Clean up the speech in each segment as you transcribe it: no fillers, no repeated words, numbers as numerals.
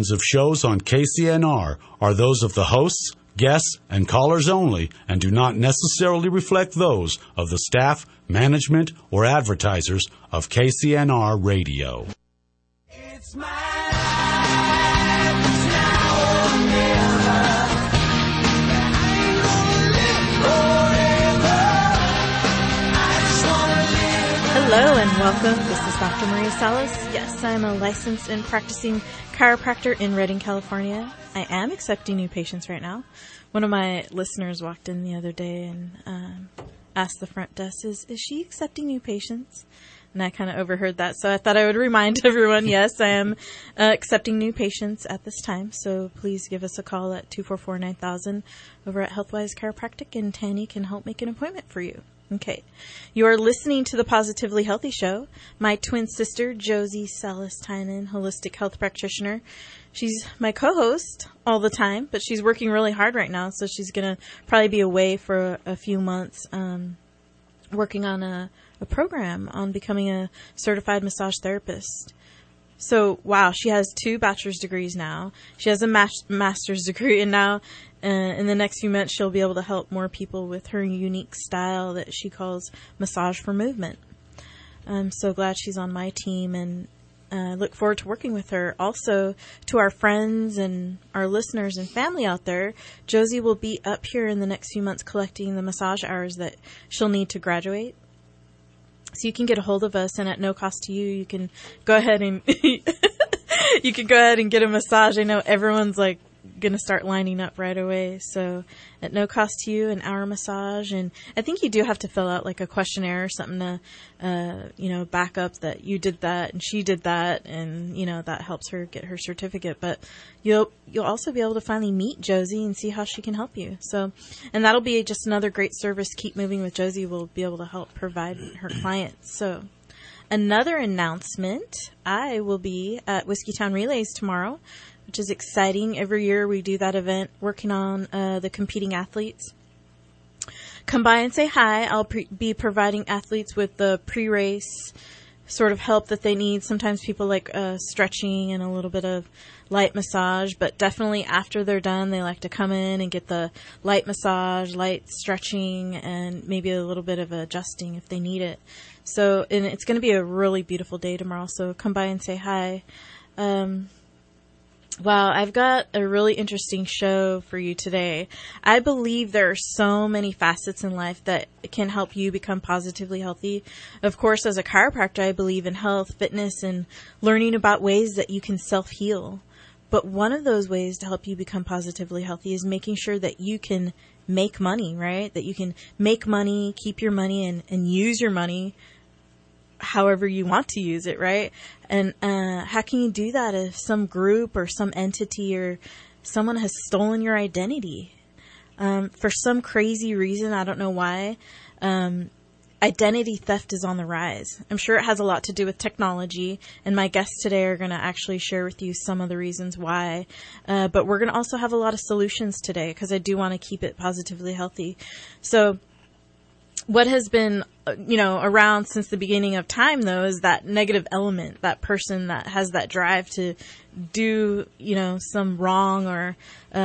of shows on KCNR are those of the hosts, guests, and callers only and do not necessarily reflect those of the staff, management, or advertisers of KCNR Radio. It's my life, it's now or never. I ain't gonna live forever. I just wanna live. Hello and welcome. This is Dr. Maria Salas. Yes, I'm a licensed and practicing chiropractor in Redding, California. I am accepting new patients right now. One of my listeners walked in the other day and asked the front desk, is she accepting new patients? And I kind of overheard that, so I thought I would remind everyone, yes, I am accepting new patients at this time. So please give us a call at 244-9000 over at Healthwise Chiropractic, and Tanny can help make an appointment for you. Okay. You are listening to the Positively Healthy Show. My twin sister, Josie Salas-Tynan, holistic health practitioner. She's my co-host all the time, but she's working really hard right now, so she's going to probably be away for a few months working on a program on becoming a certified massage therapist. So, wow, she has 2 bachelor's degrees now. She has a master's degree, and now in the next few months she'll be able to help more people with her unique style that she calls massage for movement. I'm so glad she's on my team, and look forward to working with her. Also, to our friends and our listeners and family out there, Josie will be up here in the next few months collecting the massage hours that she'll need to graduate. So you can get a hold of us, and at no cost to you, you can go ahead and you can go ahead and get a massage. I know everyone's like going to start lining up right away. So at no cost to you, an hour massage. And I think you do have to fill out like a questionnaire or something to, back up that you did that and she did that. And, that helps her get her certificate. But you'll also be able to finally meet Josie and see how she can help you. So, and that'll be just another great service. Keep Moving with Josie will be able to help provide her clients. So another announcement, I will be at Whiskey Town Relays tomorrow, which is exciting. Every year we do that event working on the competing athletes. Come by and say hi. I'll be providing athletes with the pre-race sort of help that they need. Sometimes people like stretching and a little bit of light massage, but definitely after they're done, they like to come in and get the light massage, light stretching, and maybe a little bit of adjusting if they need it. So, and it's going to be a really beautiful day tomorrow, so come by and say hi. Wow, I've got a really interesting show for you today. I believe there are so many facets in life that can help you become positively healthy. Of course, as a chiropractor, I believe in health, fitness, and learning about ways that you can self-heal. But one of those ways to help you become positively healthy is making sure that you can make money, right? That you can make money, keep your money, and use your money however you want to use it, right? And how can you do that if some group or some entity or someone has stolen your identity? For some crazy reason, I don't know why, identity theft is on the rise. I'm sure it has a lot to do with technology, and my guests today are going to actually share with you some of the reasons why. But we're going to also have a lot of solutions today because I do want to keep it positively healthy. So what has been, around since the beginning of time, though, is that negative element, that person that has that drive to do, some wrong or,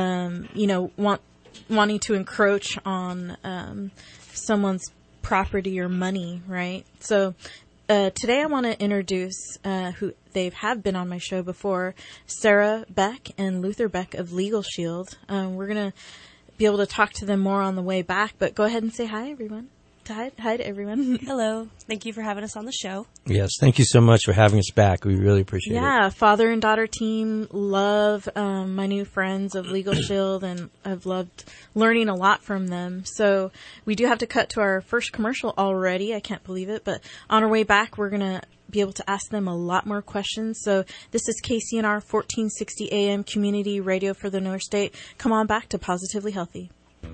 wanting to encroach on someone's property or money, right? So today I want to introduce who they have been on my show before, Sarah Beck and Luther Beck of Legal Shield. We're going to be able to talk to them more on the way back, but go ahead and say hi, everyone. Hi to everyone. Hello. Thank you for having us on the show. Yes, thank you so much for having us back. We really appreciate it. Yeah, father and daughter team love my new friends of Legal Shield, and I've loved learning a lot from them. So we do have to cut to our first commercial already. I can't believe it. But on our way back, we're going to be able to ask them a lot more questions. So this is KCNR 1460 AM Community Radio for the North State. Come on back to Positively Healthy.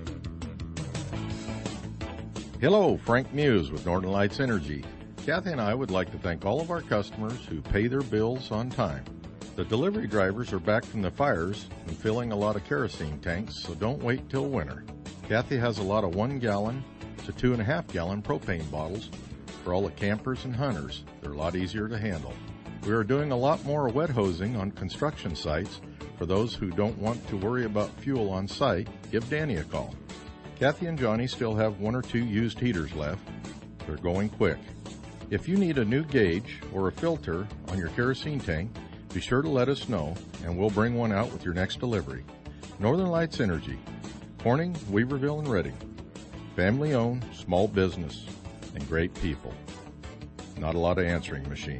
Hello, Frank Muse with Northern Lights Energy. Kathy and I would like to thank all of our customers who pay their bills on time. The delivery drivers are back from the fires and filling a lot of kerosene tanks, so don't wait till winter. Kathy has a lot of 1 gallon to 2.5 gallon propane bottles for all the campers and hunters. They're a lot easier to handle. We are doing a lot more wet hosing on construction sites For those who don't want to worry about fuel on site, give Danny a call. Kathy and Johnny still have 1 or 2 used heaters left. They're going quick. If you need a new gauge or a filter on your kerosene tank, be sure to let us know, and we'll bring one out with your next delivery. Northern Lights Energy, Corning, Weaverville, and Reading. Family-owned, small business, and great people. Not a lot of answering machines.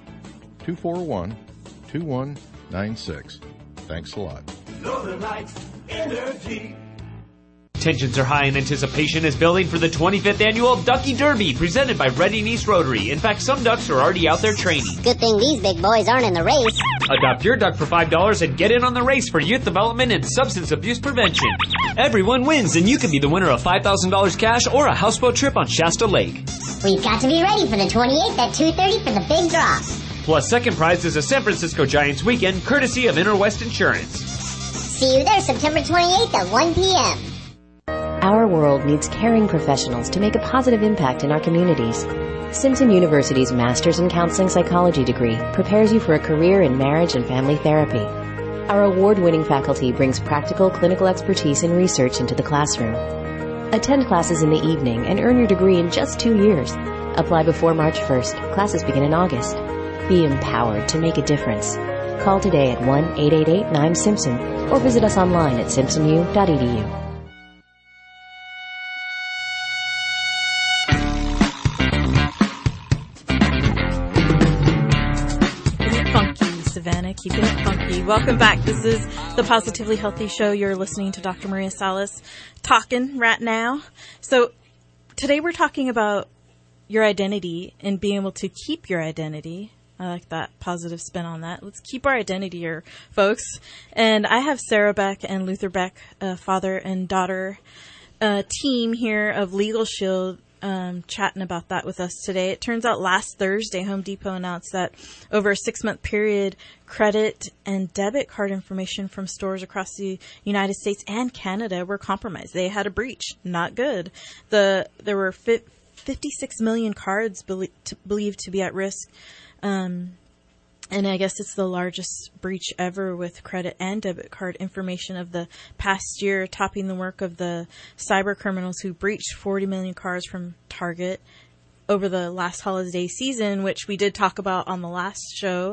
241-2196. Thanks a lot. Northern Lights Energy. Tensions are high in anticipation is building for the 25th annual Ducky Derby presented by Reading East Rotary. In fact, some ducks are already out there training. Good thing these big boys aren't in the race. Adopt your duck for $5 and get in on the race for youth development and substance abuse prevention. Everyone wins, and you can be the winner of $5,000 cash or a houseboat trip on Shasta Lake. We've got to be ready for the 28th at 2:30 for the big draw. Plus, second prize is a San Francisco Giants weekend, courtesy of Interwest Insurance. See you there September 28th at 1 p.m. Our world needs caring professionals to make a positive impact in our communities. Simpson University's Master's in Counseling Psychology degree prepares you for a career in marriage and family therapy. Our award-winning faculty brings practical clinical expertise and research into the classroom. Attend classes in the evening and earn your degree in just 2 years. Apply before March 1st. Classes begin in August. Be empowered to make a difference. Call today at 1-888-9-SIMPSON or visit us online at simpsonu.edu. Keeping it funky. Welcome back. This is the Positively Healthy Show. You're listening to Dr. Maria Salas talking right now. So today we're talking about your identity and being able to keep your identity. I like that positive spin on that. Let's keep our identity here, folks. And I have Sarah Beck and Luther Beck, father and daughter team here of Legal Shield, chatting about that with us today. It turns out last Thursday, Home Depot announced that over a 6-month period, credit and debit card information from stores across the United States and Canada were compromised. They had a breach. Not good. There were 56 million cards believed to be at risk. And I guess it's the largest breach ever with credit and debit card information of the past year, topping the work of the cyber criminals who breached 40 million cards from Target over the last holiday season, which we did talk about on the last show.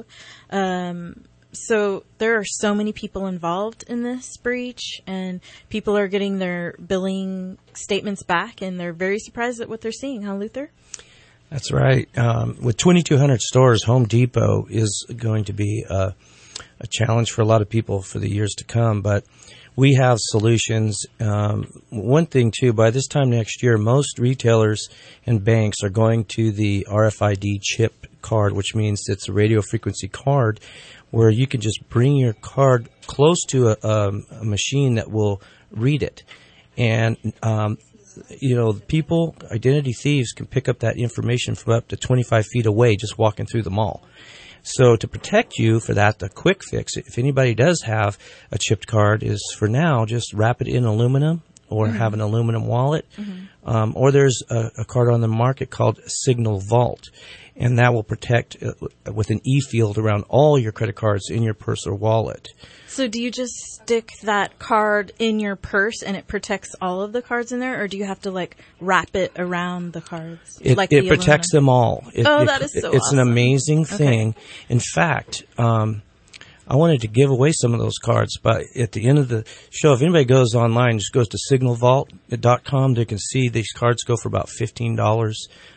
So there are so many people involved in this breach, and people are getting their billing statements back, and they're very surprised at what they're seeing, huh, Luther? That's right. With 2,200 stores, Home Depot is going to be a challenge for a lot of people for the years to come. But we have solutions. One thing, too, by this time next year, most retailers and banks are going to the RFID chip card, which means it's a radio frequency card where you can just bring your card close to a machine that will read it. And people, identity thieves, can pick up that information from up to 25 feet away just walking through the mall. So to protect you for that, the quick fix, if anybody does have a chipped card, is for now just wrap it in aluminum or have an aluminum wallet. Or there's a card on the market called Signal Vault, and that will protect with an e-field around all your credit cards in your purse or wallet. So do you just stick that card in your purse and it protects all of the cards in there, or do you have to wrap it around the cards? It protects them all. That is so It's awesome. an amazing thing. Okay. In fact, I wanted to give away some of those cards, but at the end of the show, if anybody goes online, just goes to signalvault.com, they can see these cards go for about $15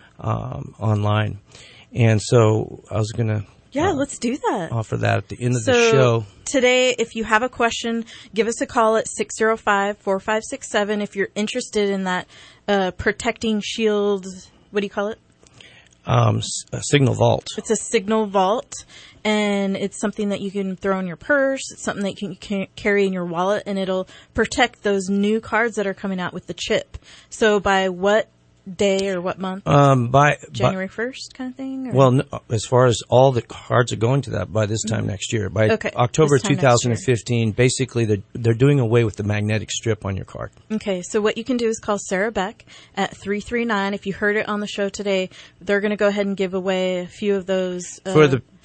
online. And so I was going to let's do that. Offer that at the end of the show. Today, if you have a question, give us a call at 605-4567. If you're interested in that protecting shield, what do you call it? A Signal Vault. It's a Signal Vault, and it's something that you can throw in your purse. It's something that you can carry in your wallet, and it'll protect those new cards that are coming out with the chip. So by what day or what month? January 1st kind of thing? Or? Well, no, as far as all the cards are going to that by this time next year. By October 2015, basically they're doing away with the magnetic strip on your card. Okay, so what you can do is call Sarah Beck at 339. If you heard it on the show today, they're going to go ahead and give away a few of those. For the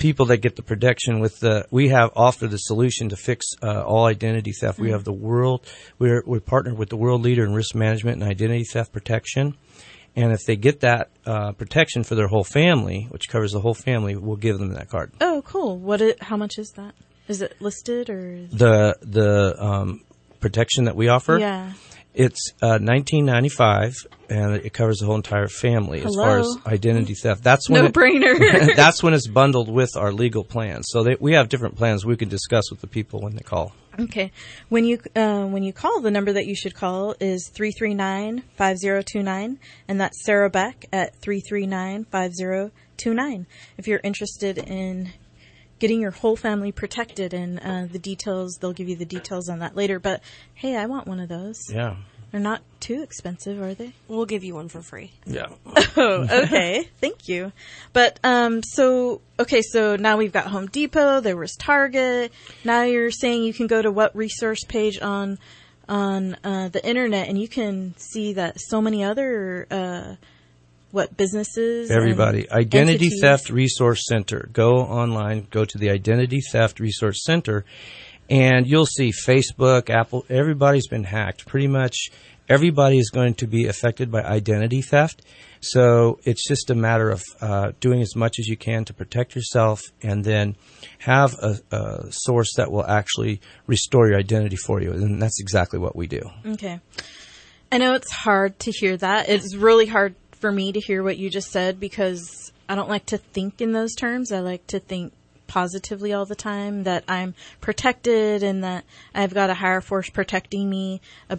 people that get the protection with we have offered the solution to fix all identity theft. We have we're partnered with the world leader in risk management and identity theft protection. And if they get that protection for their whole family, which covers the whole family, we'll give them that card. Oh, cool. How much is that? Is it listed or? The protection that we offer? Yeah. It's $19.95, and it covers the whole entire family as far as identity theft. That's when no-brainer. That's when it's bundled with our legal plans. So we have different plans we can discuss with the people when they call. Okay. When you call, the number that you should call is 339-5029, and that's Sarah Beck at 339-5029. If you're interested in getting your whole family protected, and the details, they'll give you the details on that later. But hey, I want one of those. Yeah. They're not too expensive, are they? We'll give you one for free. Yeah. Oh, okay. Thank you. But so now we've got Home Depot. There was Target. Now you're saying you can go to what resource page on the internet, and you can see that so many other businesses? Everybody. Identity Theft Resource Center. Go online, go to the Identity Theft Resource Center, and you'll see Facebook, Apple, everybody's been hacked. Pretty much everybody is going to be affected by identity theft. So it's just a matter of doing as much as you can to protect yourself, and then have a source that will actually restore your identity for you. And that's exactly what we do. Okay. I know it's hard to hear that. It's really hard for me to hear what you just said, because I don't like to think in those terms. I like to think positively all the time, that I'm protected and that I've got a higher force protecting me,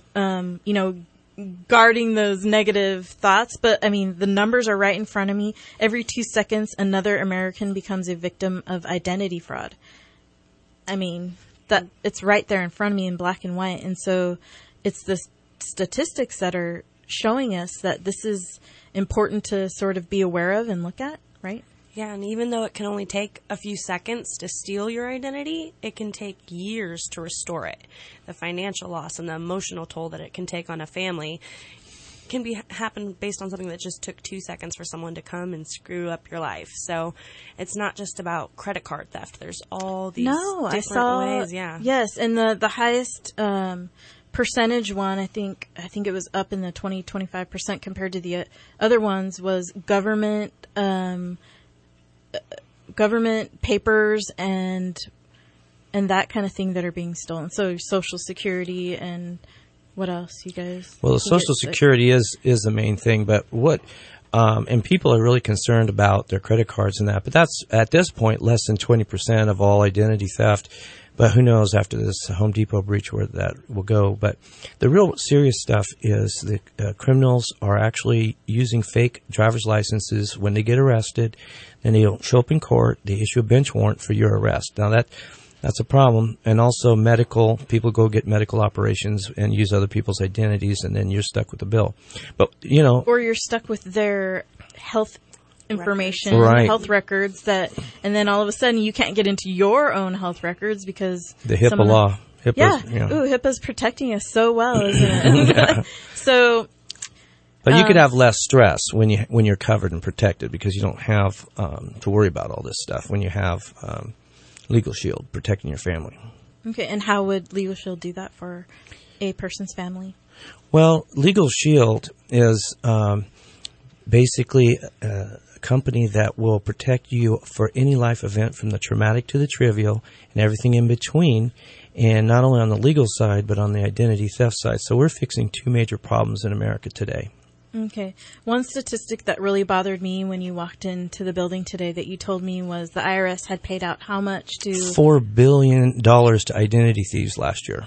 guarding those negative thoughts. But I mean, the numbers are right in front of me. Every 2 seconds, another American becomes a victim of identity fraud. I mean, that it's right there in front of me in black and white. And so it's the statistics that are showing us that this is important to sort of be aware of and look at, right? Yeah, and even though it can only take a few seconds to steal your identity, it can take years to restore it. The financial loss and the emotional toll that it can take on a family can happen based on something that just took 2 seconds for someone to come and screw up your life. So it's not just about credit card theft. There's all these different ways. Yeah. Yes, and the highest percentage one, I think it was up in the 20-25% compared to the other ones, was government papers and that kind of thing that are being stolen. So Social Security, and what else, you guys? Well, the Social Security is the main thing, but and people are really concerned about their credit cards and that, but that's at this point less than 20% of all identity theft. But who knows after this Home Depot breach where that will go. But the real serious stuff is the criminals are actually using fake driver's licenses when they get arrested. Then they don't show up in court. They issue a bench warrant for your arrest. Now that's a problem. And also medical, people go get medical operations and use other people's identities, and then you're stuck with the bill. But, or you're stuck with their health information, right. Health records, and then all of a sudden you can't get into your own health records because the HIPAA law. HIPAA's protecting us so well, isn't it? Yeah. So, but you could have less stress when you're covered and protected, because you don't have to worry about all this stuff when you have Legal Shield protecting your family. Okay, and how would Legal Shield do that for a person's family? Well, Legal Shield is basically a company that will protect you for any life event, from the traumatic to the trivial and everything in between, and not only on the legal side but on the identity theft side. So we're fixing 2 major problems in America today. Okay. One statistic that really bothered me when you walked into the building today that you told me was the IRS had paid out how much to... $4 billion to identity thieves last year.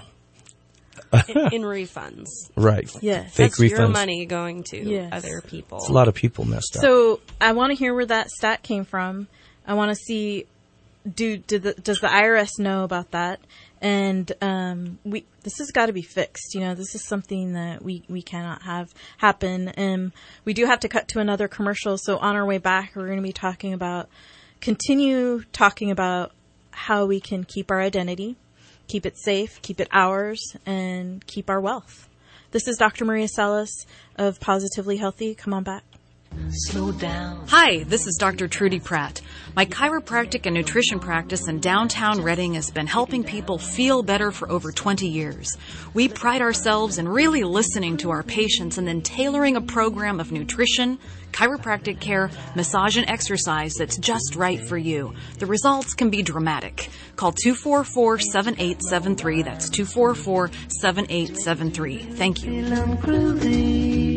in refunds. Right. Yes. Fake That's refunds. your money going to other people. It's a lot of people messed up. So I want to hear where that stat came from. I want to see, does the IRS know about that? And this has got to be fixed. This is something that we cannot have happen. We do have to cut to another commercial. So on our way back, we're going to continue talking about how we can keep our identity, keep it safe, keep it ours, and keep our wealth. This is Dr. Maria Salas of Positively Healthy. Come on back. Slow down. Hi, this is Dr. Trudy Pratt. My chiropractic and nutrition practice in downtown Reading has been helping people feel better for over 20 years. We pride ourselves in really listening to our patients and then tailoring a program of nutrition, chiropractic care, massage, and exercise that's just right for you. The results can be dramatic. Call 244-7873. That's 244-7873. Thank you.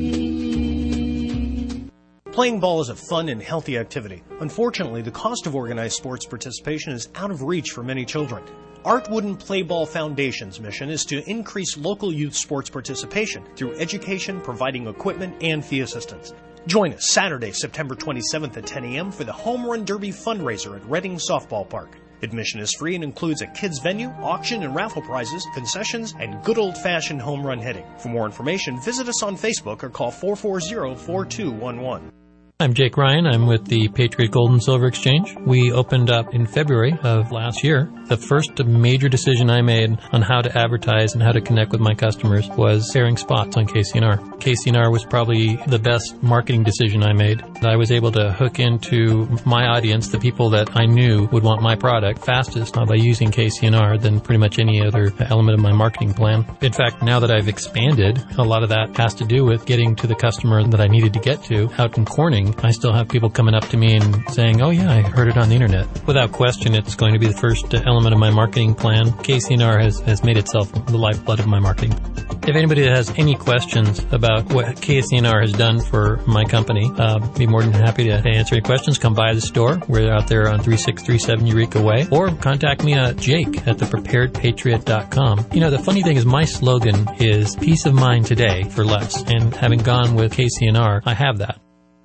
Playing ball is a fun and healthy activity. Unfortunately, the cost of organized sports participation is out of reach for many children. Art Wooden Play Ball Foundation's mission is to increase local youth sports participation through education, providing equipment, and fee assistance. Join us Saturday, September 27th at 10 a.m. for the Home Run Derby fundraiser at Reading Softball Park. Admission is free and includes a kids venue, auction and raffle prizes, concessions, and good old-fashioned home run hitting. For more information, visit us on Facebook or call 440-4211. I'm Jake Ryan. I'm with the Patriot Gold and Silver Exchange. We opened up in February of last year. The first major decision I made on how to advertise and how to connect with my customers was airing spots on KCNR. KCNR was probably the best marketing decision I made. I was able to hook into my audience, the people that I knew would want my product fastest by using KCNR than pretty much any other element of my marketing plan. In fact, now that I've expanded, a lot of that has to do with getting to the customer that I needed to get to out in Corning. I still have people coming up to me and saying, oh yeah, I heard it on the internet. Without question, it's going to be the first element of my marketing plan. KCNR has made itself the lifeblood of my marketing. If anybody has any questions about what KCNR has done for my company, be more than happy to answer any questions. Come by the store. We're out there on 3637 Eureka Way. Or contact me at Jake at thepreparedpatriot.com. You know, the funny thing is my slogan is peace of mind today for less. And having gone with KCNR, I have that.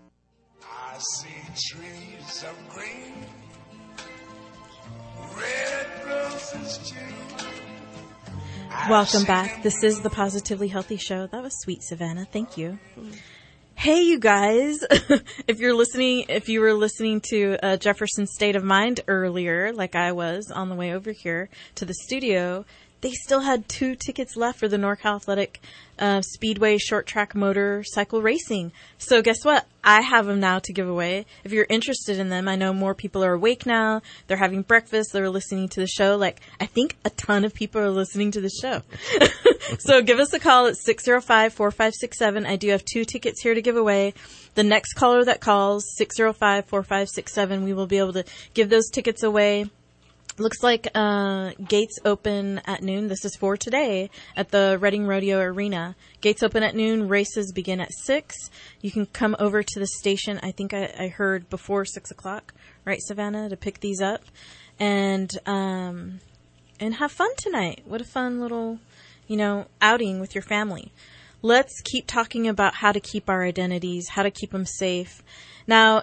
Welcome back. This is the Positively Healthy Show. That was sweet, Savannah. Thank you. Hey, you guys. If you were listening to Jefferson's State of Mind earlier, like I was on the way over here to the studio, they still had 2 tickets left for the NorCal Athletic Speedway short track motorcycle racing. So guess what? I have them now to give away. If you're interested in them, I know more people are awake now. They're having breakfast. They're listening to the show. Like, I think a ton of people are listening to the show. So give us a call at 605-4567. I do have 2 tickets here to give away. The next caller that calls, 605-4567, we will be able to give those tickets away. Looks like gates open at noon. This is for today at the Reading Rodeo Arena. Gates open at noon. Races begin at 6. You can come over to the station. I think I heard before 6 o'clock, right, Savannah, to pick these up and have fun tonight. What a fun little, outing with your family. Let's keep talking about how to keep our identities, how to keep them safe. Now,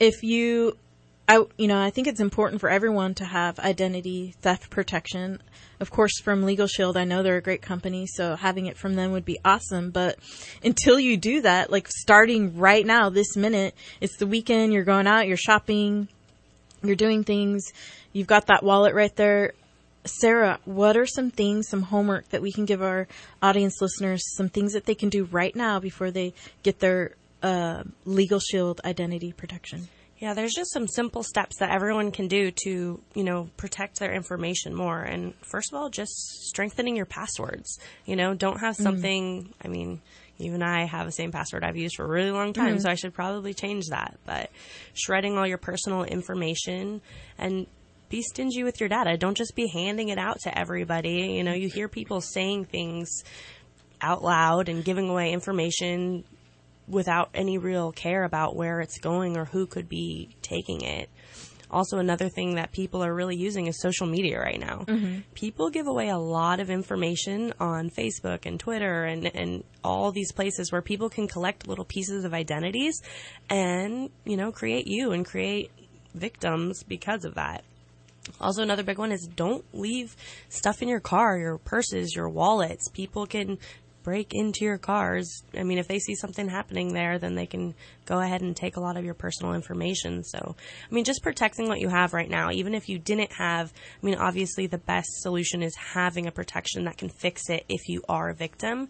I think it's important for everyone to have identity theft protection. Of course, from Legal Shield, I know they're a great company, so having it from them would be awesome. But until you do that, like starting right now, this minute, it's the weekend, you're going out, you're shopping, you're doing things, you've got that wallet right there. Sarah, what are some things, some homework that we can give our audience listeners, some things that they can do right now before they get their Legal Shield identity protection? Yeah, there's just some simple steps that everyone can do to, protect their information more. And first of all, just strengthening your passwords. Don't have something, you and I have the same password I've used for a really long time, so I should probably change that. But shredding all your personal information and be stingy with your data. Don't just be handing it out to everybody. You hear people saying things out loud and giving away information without any real care about where it's going or who could be taking it. Also, another thing that people are really using is social media right now. Mm-hmm. People give away a lot of information on Facebook and Twitter and all these places where people can collect little pieces of identities and, create you and create victims because of that. Also, another big one is don't leave stuff in your car, your purses, your wallets. People can break into your cars. If they see something happening there, then they can go ahead and take a lot of your personal information. So, just protecting what you have right now, even if you didn't have, obviously the best solution is having a protection that can fix it if you are a victim.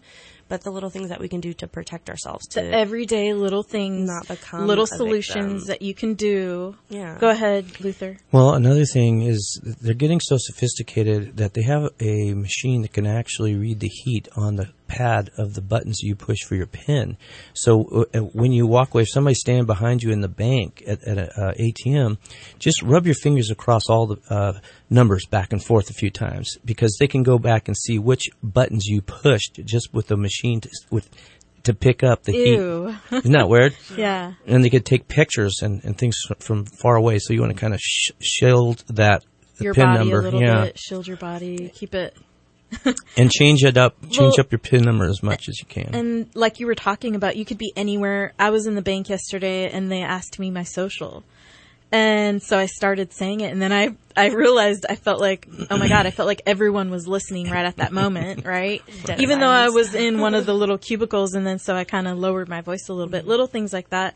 but the little things that we can do to protect ourselves. The everyday little things, not become little a solutions victim. that you can do. Yeah. Go ahead, Luther. Well, another thing is they're getting so sophisticated that they have a machine that can actually read the heat on the pad of the buttons you push for your PIN. So when you walk away, if somebody's standing behind you in the bank at an ATM, just rub your fingers across all the numbers back and forth a few times, because they can go back and see which buttons you pushed just with the machine to pick up the Ew. heat. Isn't that weird? Yeah. And they could take pictures and things from far away, so you want to kind of shield that Your PIN body number. a little bit, shield your body, keep it. And change up your PIN number as much as you can. And like you were talking about, you could be anywhere. I was in the bank yesterday and they asked me my social. And so I started saying it, and then I realized I felt like, oh my God, I felt like everyone was listening right at that moment, right? Even though I was in one of the little cubicles, and then so I kind of lowered my voice a little bit. Little things like that.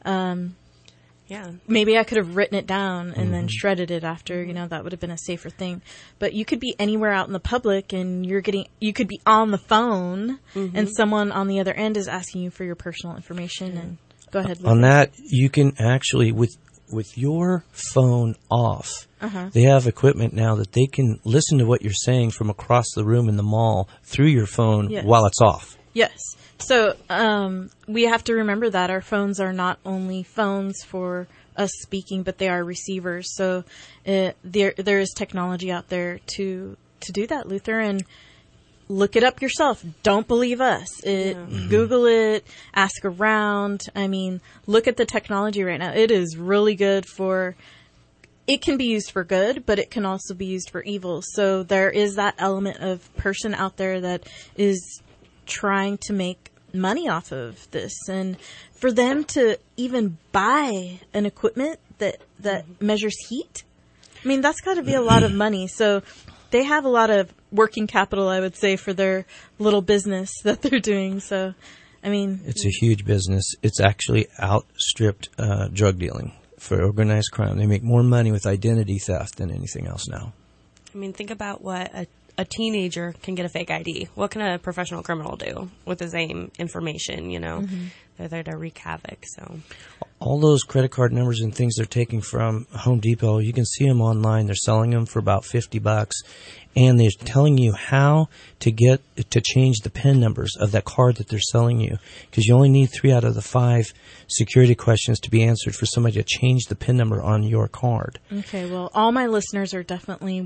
Yeah. Maybe I could have written it down and then shredded it after, that would have been a safer thing. But you could be anywhere out in the public and you could be on the phone and someone on the other end is asking you for your personal information. And go ahead, Luther. On that, you can actually, with your phone off, they have equipment now that they can listen to what you're saying from across the room in the mall through your phone while it's off. Yes. So we have to remember that our phones are not only phones for us speaking, but they are receivers. So there is technology out there to do that, Luther, and look it up yourself. Don't believe us. Google it, ask around. I mean, look at the technology right now. It is really good it can be used for good, but it can also be used for evil. So there is that element of person out there that is trying to make money off of this, and for them to even buy an equipment that measures heat, I mean, that's got to be a lot of money. So they have a lot of working capital, I would say, for their little business that they're doing. So, I mean, it's a huge business. It's actually outstripped drug dealing for organized crime. They make more money with identity theft than anything else now. I mean, think about what a teenager can get a fake ID. What can a professional criminal do with the same information, They're there to wreak havoc, so. All those credit card numbers and things they're taking from Home Depot, you can see them online. They're selling them for about $50, and they're telling you how to change the PIN numbers of that card that they're selling you, because you only need 3 out of the 5 security questions to be answered for somebody to change the PIN number on your card. Okay, well, all my listeners are definitely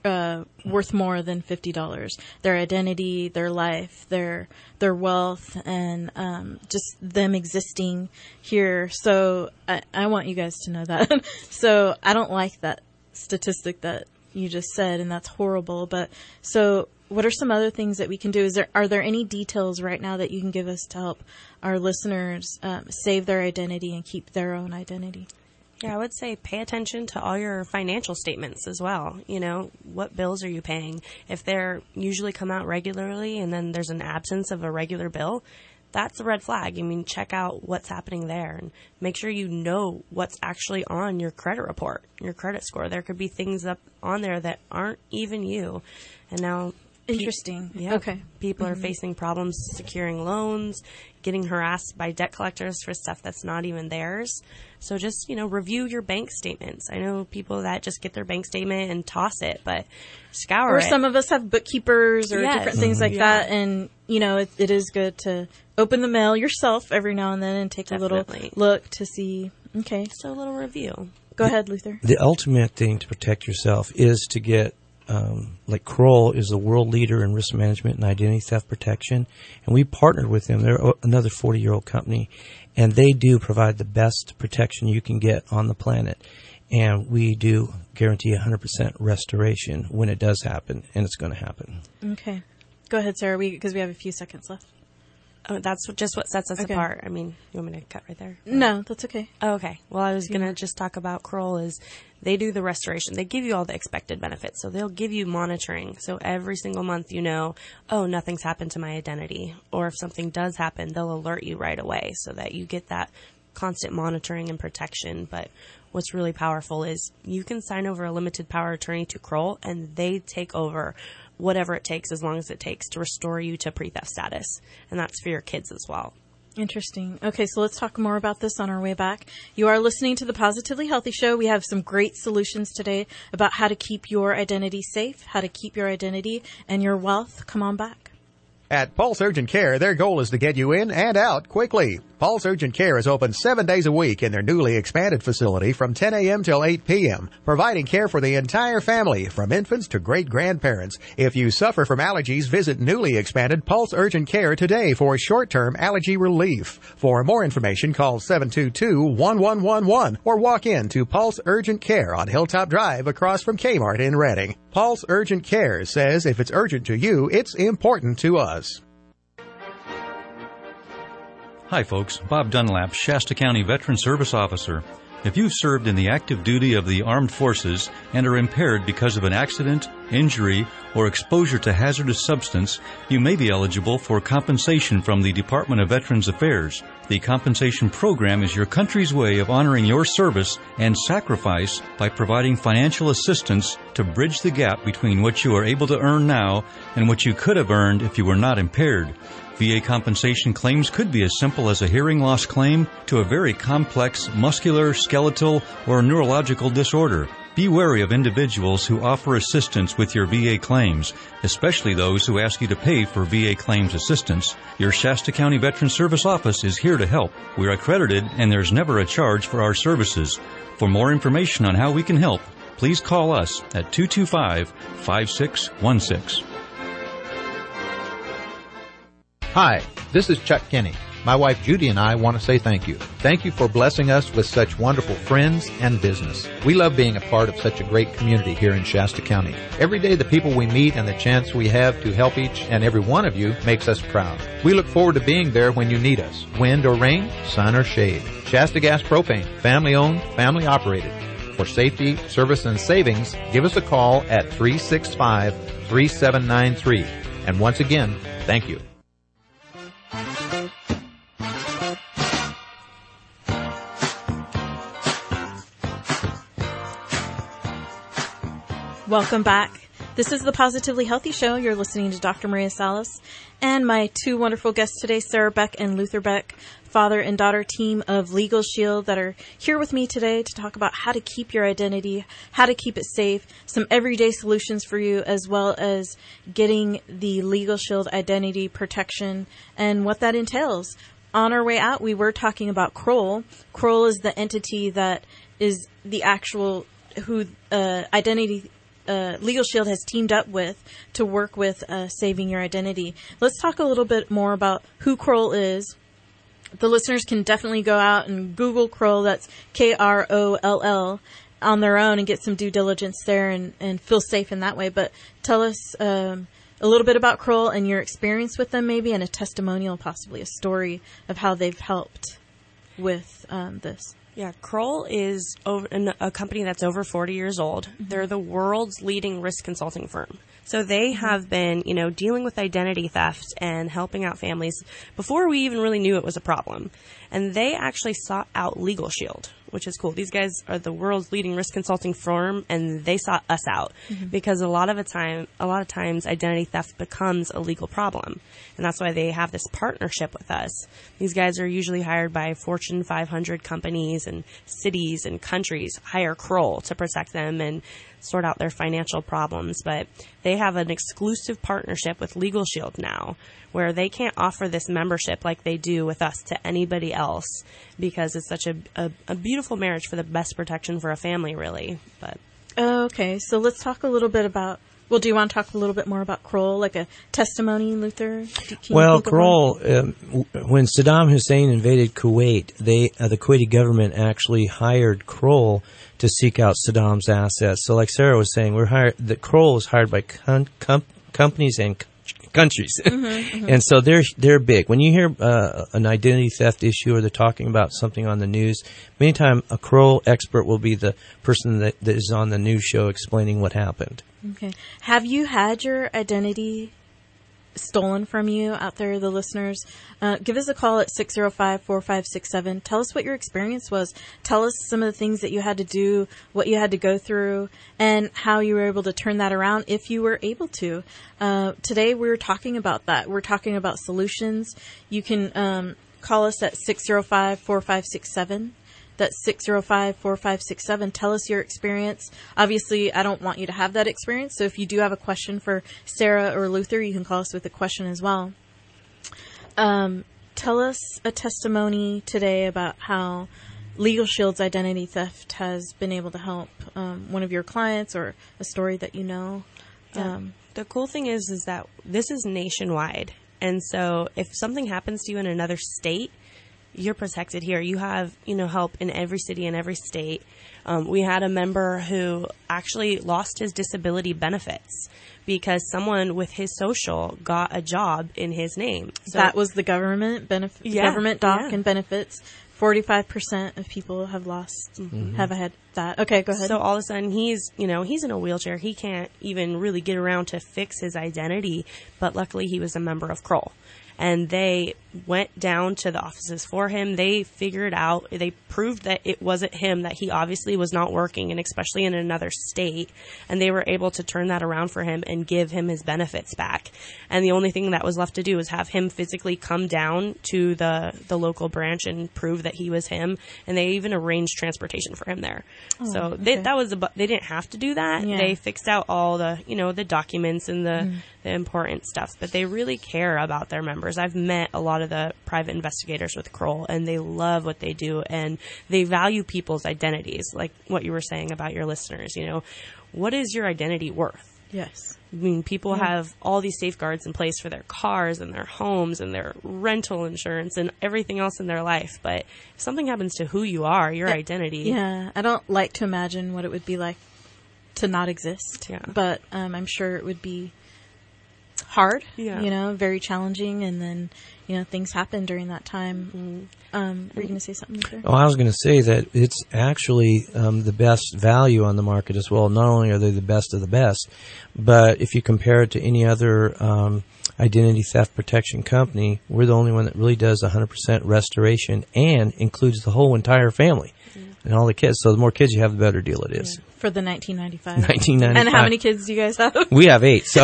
worth more than $50. Their identity, their life, their wealth, and just them existing here. So I want you guys to know that. So I don't like that statistic that you just said, and that's horrible. But so what are some other things that we can do? Are there any details right now that you can give us to help our listeners save their identity and keep their own identity? Yeah, I would say pay attention to all your financial statements as well. What bills are you paying? If they're usually come out regularly and then there's an absence of a regular bill, that's a red flag. I mean, check out what's happening there and make sure you know what's actually on your credit report, your credit score. There could be things up on there that aren't even you. And now Interesting. Okay. People are facing problems securing loans, getting harassed by debt collectors for stuff that's not even theirs. So just, review your bank statements. I know people that just get their bank statement and toss it, but scour it. Or some of us have bookkeepers or different things like that. And, it is good to open the mail yourself every now and then and take a little look to see. Okay. Just a little review. Go ahead, Luther. The ultimate thing to protect yourself is to get like Kroll is the world leader in risk management and identity theft protection, and we partnered with them. They're another 40-year-old company, and they do provide the best protection you can get on the planet. And we do guarantee 100% restoration when it does happen, and it's going to happen. Okay. Go ahead, Sarah, because we have a few seconds left. Oh, that's just what sets us apart. I mean, you want me to cut right there? No, that's okay. Oh, okay. Well, I was going to just talk about Kroll is they do the restoration. They give you all the expected benefits. So they'll give you monitoring. So every single month, nothing's happened to my identity. Or if something does happen, they'll alert you right away so that you get that constant monitoring and protection. But what's really powerful is you can sign over a limited power attorney to Kroll, and they take over whatever it takes, as long as it takes, to restore you to pre-theft status. And that's for your kids as well. Interesting. Okay, so let's talk more about this on our way back. You are listening to the Positively Healthy Show. We have some great solutions today about how to keep your identity safe, how to keep your identity and your wealth. Come on back. At Pulse Urgent Care, their goal is to get you in and out quickly. Pulse Urgent Care is open 7 days a week in their newly expanded facility from 10 a.m. till 8 p.m., providing care for the entire family, from infants to great-grandparents. If you suffer from allergies, visit newly expanded Pulse Urgent Care today for short-term allergy relief. For more information, call 722-1111 or walk in to Pulse Urgent Care on Hilltop Drive across from Kmart in Redding. Pulse Urgent Care says if it's urgent to you, it's important to us. Hi folks, Bob Dunlap, Shasta County Veteran Service Officer. If you've served in the active duty of the armed forces and are impaired because of an accident, injury, or exposure to hazardous substance, you may be eligible for compensation from the Department of Veterans Affairs. The compensation program is your country's way of honoring your service and sacrifice by providing financial assistance to bridge the gap between what you are able to earn now and what you could have earned if you were not impaired. VA compensation claims could be as simple as a hearing loss claim to a very complex muscular, skeletal, or neurological disorder. Be wary of individuals who offer assistance with your VA claims, especially those who ask you to pay for VA claims assistance. Your Shasta County Veteran Service Office is here to help. We're accredited and there's never a charge for our services. For more information on how we can help, please call us at 225-5616. Hi, this is Chuck Kinney. My wife Judy and I want to say thank you. Thank you for blessing us with such wonderful friends and business. We love being a part of such a great community here in Shasta County. Every day the people we meet and the chance we have to help each and every one of you makes us proud. We look forward to being there when you need us. Wind or rain, sun or shade. Shasta Gas Propane, family owned, family operated. For safety, service, and savings, give us a call at 365-3793. And once again, thank you. Welcome back. This is the Positively Healthy Show. You're listening to Dr. Maria Salas and my two wonderful guests today, Sarah Beck and Luther Beck, father and daughter team of Legal Shield, that are here with me today to talk about how to keep your identity, how to keep it safe, some everyday solutions for you, as well as getting the Legal Shield identity protection and what that entails. On our way out, we were talking about Kroll. Kroll is the entity that is the actual identity Legal Shield has teamed up with to work with saving your identity. Let's talk a little bit more about who Kroll is. The listeners can definitely go out and Google Kroll, that's Kroll, on their own and get some due diligence there and feel safe in that way. But tell us a little bit about Kroll and your experience with them maybe, and a testimonial, possibly a story of how they've helped with this. Yeah, Kroll is a company that's over 40 years old. Mm-hmm. They're the world's leading risk consulting firm. So they have been, dealing with identity theft and helping out families before we even really knew it was a problem. And they actually sought out Legal Shield, which is cool. These guys are the world's leading risk consulting firm, and they sought us out because a lot of times identity theft becomes a legal problem. And that's why they have this partnership with us. These guys are usually hired by Fortune 500 companies and cities and countries hire Kroll to protect them and sort out their financial problems. But they have an exclusive partnership with Legal Shield now, where they can't offer this membership like they do with us to anybody else, because it's such a beautiful marriage for the best protection for a family, really. But okay, so let's talk a little bit about. Well, do you want to talk a little bit more about Kroll, like a testimony, Luther? Well, Kroll, when Saddam Hussein invaded Kuwait, the Kuwaiti government actually hired Kroll to seek out Saddam's assets. So, like Sarah was saying, Kroll is hired by companies and countries, and so they're big. When you hear an identity theft issue, or they're talking about something on the news, many times a Kroll expert will be the person that is on the news show explaining what happened. Okay. Have you had your identity stolen from you out there, the listeners, give us a call at 605-4567. Tell us what your experience was. Tell us some of the things that you had to do, what you had to go through, and how you were able to turn that around if you were able to. Today we're talking about that. We're talking about solutions. You can call us at 605-4567. That's 605-4567. Tell us your experience. Obviously, I don't want you to have that experience. So if you do have a question for Sarah or Luther, you can call us with a question as well. Tell us a testimony today about how Legal Shield's identity theft has been able to help one of your clients, or a story that you know. The cool thing is that this is nationwide. And so if something happens to you in another state, you're protected here. You have, help in every city and every state. We had a member who actually lost his disability benefits because someone with his social got a job in his name. So that was the government benefit, government doc and benefits. 45% of people have lost, have had that. Okay, go ahead. So all of a sudden he's in a wheelchair. He can't even really get around to fix his identity, but luckily he was a member of Kroll. And they went down to the offices for him. They figured out, they proved that it wasn't him, that he obviously was not working, and especially in another state. And they were able to turn that around for him and give him his benefits back. And the only thing that was left to do was have him physically come down to the local branch and prove that he was him. And they even arranged transportation for him there. So they didn't have to do that. Yeah. They fixed out all the, the documents and the important stuff. But they really care about their members. I've met a lot of the private investigators with Kroll, and they love what they do, and they value people's identities, like what you were saying about your listeners. What is your identity worth? Yes. I mean, people have all these safeguards in place for their cars and their homes and their rental insurance and everything else in their life. But if something happens to who you are, your identity. Yeah. I don't like to imagine what it would be like to not exist. Yeah. But I'm sure it would be hard, very challenging, and then, things happen during that time. Were you going to say something there? Oh, I was going to say that it's actually the best value on the market as well. Not only are they the best of the best, but if you compare it to any other identity theft protection company, we're the only one that really does 100% restoration and includes the whole entire family and all the kids. So the more kids you have, the better deal it is. For the 1995. 1995. And how many kids do you guys have? We have 8, so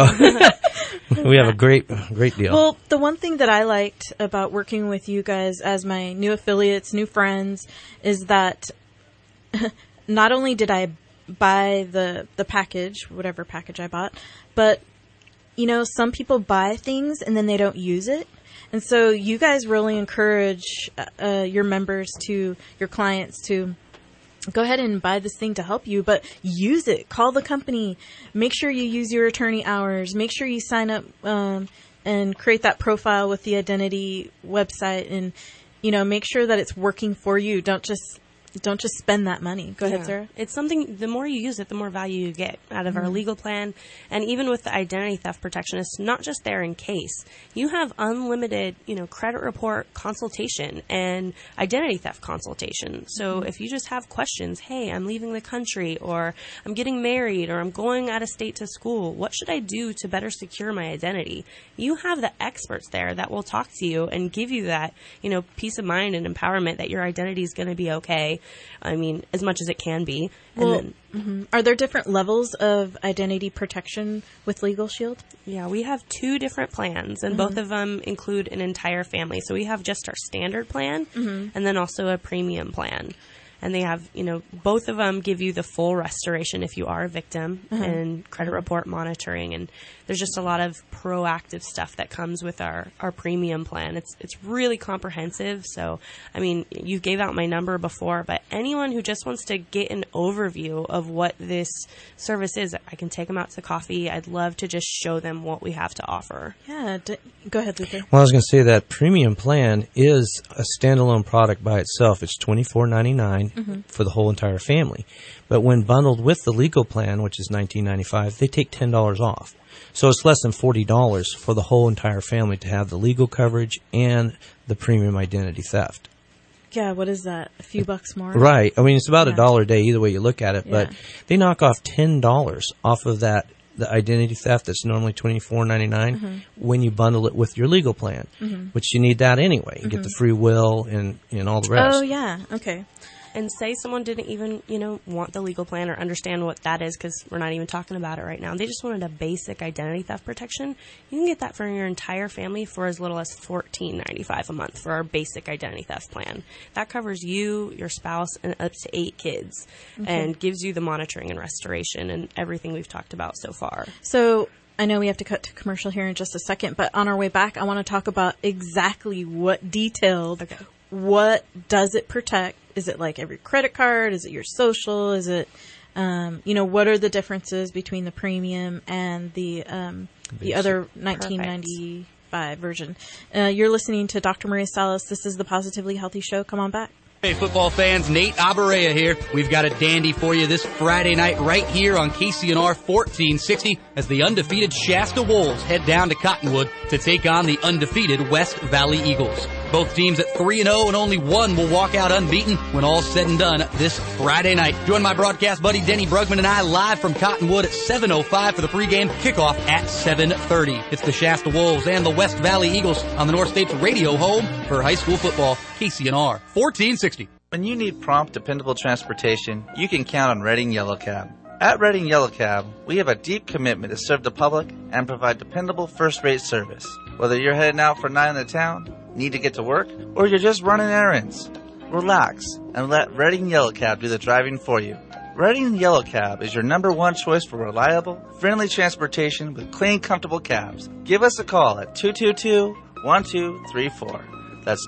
we have a great deal. Well, the one thing that I liked about working with you guys as my new affiliates, new friends, is that not only did I buy the package, whatever package I bought, but, some people buy things and then they don't use it. And so you guys really encourage your members your clients to go ahead and buy this thing to help you, but use it. Call the company. Make sure you use your attorney hours. Make sure you sign up and create that profile with the identity website, and make sure that it's working for you. Don't just spend that money. Go ahead, Sarah. It's something, the more you use it, the more value you get out of our legal plan. And even with the identity theft protection, it's not just there in case. You have unlimited, credit report consultation and identity theft consultation. So if you just have questions, hey, I'm leaving the country, or I'm getting married, or I'm going out of state to school, what should I do to better secure my identity? You have the experts there that will talk to you and give you that, peace of mind and empowerment that your identity is going to be okay. I mean, as much as it can be. Well, are there different levels of identity protection with Legal Shield? Yeah, we have 2 different plans, and both of them include an entire family. So we have just our standard plan, and then also a premium plan. And they have, both of them give you the full restoration if you are a victim, and credit report monitoring. And there's just a lot of proactive stuff that comes with our premium plan. It's really comprehensive. So, I mean, you gave out my number before, but anyone who just wants to get an overview of what this service is, I can take them out to coffee. I'd love to just show them what we have to offer. Yeah. Go ahead, Luther. Well, I was going to say that premium plan is a standalone product by itself. It's $24.99 for the whole entire family. But when bundled with the legal plan, which is $19.95, they take $10 off. So it's less than $40 for the whole entire family to have the legal coverage and the premium identity theft. Yeah, what is that? A few bucks more? Right. I mean, it's about $1 a day either way you look at it, but they knock off $10 off of that the identity theft that's normally $24.99 when you bundle it with your legal plan, which you need that anyway. You get the free will and all the rest. Oh, yeah. Okay. And say someone didn't even, want the legal plan or understand what that is, because we're not even talking about it right now. They just wanted a basic identity theft protection. You can get that for your entire family for as little as $14.95 a month for our basic identity theft plan. That covers you, your spouse, and up to 8 kids, and gives you the monitoring and restoration and everything we've talked about so far. So I know we have to cut to commercial here in just a second, but on our way back, I want to talk about exactly what detailed. Okay. What does it protect? Is it like every credit card? Is it your social? Is it, what are the differences between the premium and the other 1995 version? You're listening to Dr. Maria Salas. This is the Positively Healthy Show. Come on back. Hey, football fans, Nate Abarea here. We've got a dandy for you this Friday night right here on KCNR 1460 as the undefeated Shasta Wolves head down to Cottonwood to take on the undefeated West Valley Eagles. Both teams at 3-0 and only one will walk out unbeaten when all's said and done this Friday night. Join my broadcast buddy Denny Brugman and I live from Cottonwood at 7:05 for the pregame kickoff at 7:30. It's the Shasta Wolves and the West Valley Eagles on the North State's radio home for high school football, KCNR 1460. When you need prompt, dependable transportation, you can count on Reading Yellow Cab. At Reading Yellow Cab, we have a deep commitment to serve the public and provide dependable first-rate service. Whether you're heading out for a night in the town, need to get to work, or you're just running errands, relax and let Reading Yellow Cab do the driving for you. Reading Yellow Cab is your #1 choice for reliable, friendly transportation with clean, comfortable cabs. Give us a call at 222-1234. That's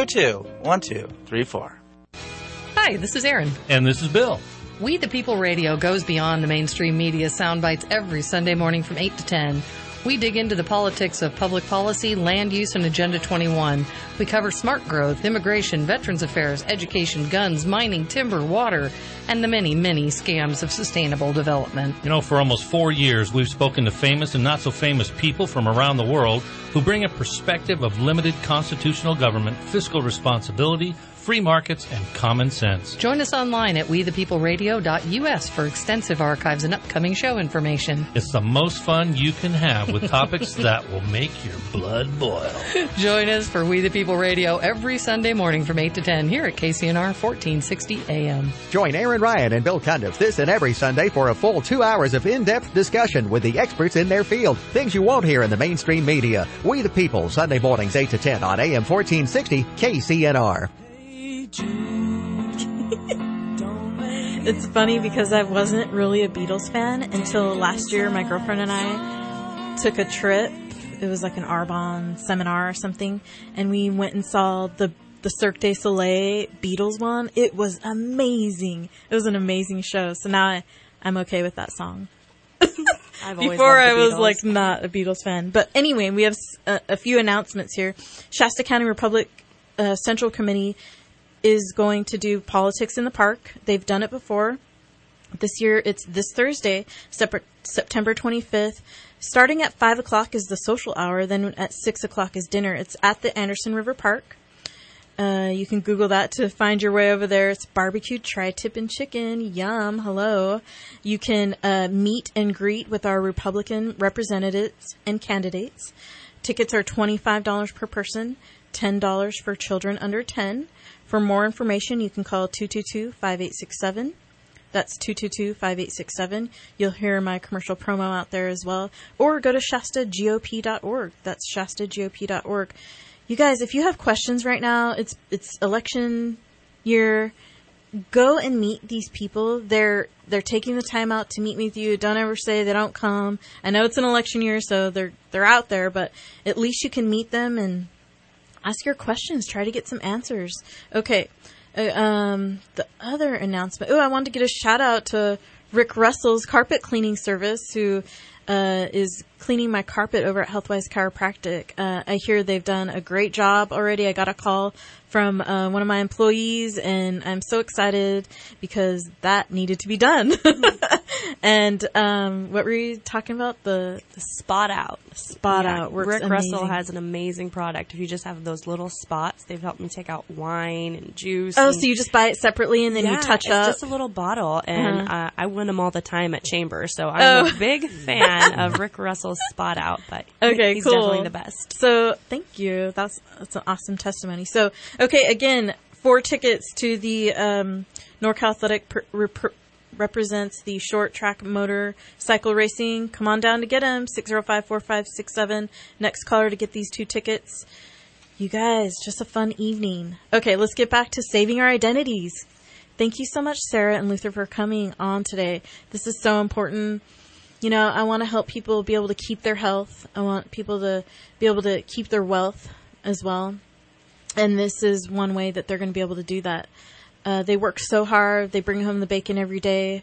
222-1234. Hi, this is Erin. And this is Bill. We the People Radio goes beyond the mainstream media sound bites every Sunday morning from 8 to 10. We dig into the politics of public policy, land use, and Agenda 21. We cover smart growth, immigration, veterans affairs, education, guns, mining, timber, water, and the many, many scams of sustainable development. For almost 4 years, we've spoken to famous and not so famous people from around the world who bring a perspective of limited constitutional government, fiscal responsibility, free markets, and common sense. Join us online at wethepeopleradio.us for extensive archives and upcoming show information. It's the most fun you can have with topics that will make your blood boil. Join us for We the People Radio every Sunday morning from 8 to 10 here at KCNR 1460 AM. Join Aaron Ryan and Bill Cundiff this and every Sunday for a full 2 hours of in-depth discussion with the experts in their field. Things you won't hear in the mainstream media. We the People, Sunday mornings 8 to 10 on AM 1460 KCNR. It's funny because I wasn't really a Beatles fan until last year. My girlfriend and I took a trip. It was like an Arbonne seminar or something, and we went and saw the Cirque du Soleil Beatles one. It was amazing. It was an amazing show. So now I'm okay with that song. Before I was like not a Beatles fan. But anyway, we have a few announcements here. Shasta County Republic Central Committee is going to do politics in the park. They've done it before. This year, it's this Thursday, September 25th. Starting at 5 o'clock is the social hour. Then at 6 o'clock is dinner. It's at the Anderson River Park. You can Google that to find your way over there. It's barbecued tri-tip and chicken. Yum. Hello. You can meet and greet with our Republican representatives and candidates. Tickets are $25 per person, $10 for children under 10. For more information, you can call 222-5867. That's 222-5867. You'll hear my commercial promo out there as well. Or go to ShastaGOP.org. That's ShastaGOP.org. You guys, if you have questions right now, it's election year. Go and meet these people. They're taking the time out to meet with you. Don't ever say they don't come. I know it's an election year, so they're out there, but at least you can meet them and ask your questions. Try to get some answers. Okay. The other announcement. I wanted to get a shout out to Rick Russell's carpet cleaning service, who is cleaning my carpet over at Healthwise Chiropractic. I hear they've done a great job already. I got a call from one of my employees, and I'm so excited because that needed to be done. And what were you talking about? The Spot Out. Spot Out works Rick amazing. Russell has an amazing product. If you just have those little spots, they've helped me take out wine and juice. Oh, and, so you just buy it separately and then you touch up? It's just a little bottle, and I win them all the time at Chambers. So I'm a big fan of Rick Russell's Spot Out, but okay, he's cool. definitely the best. So thank you. That's an awesome testimony. So, okay, again, 4 tickets to the NorCal Athletic represents the short track motorcycle racing. Come on down to get them. 605-4567. Next caller to get these 2 tickets. You guys, just a fun evening. Okay, let's get back to saving our identities. Thank you so much, Sarah and Luther, for coming on today. This is so important. You know, I want to help people be able to keep their health. I want people to be able to keep their wealth as well. And this is one way that they're going to be able to do that. They work so hard. They bring home the bacon every day.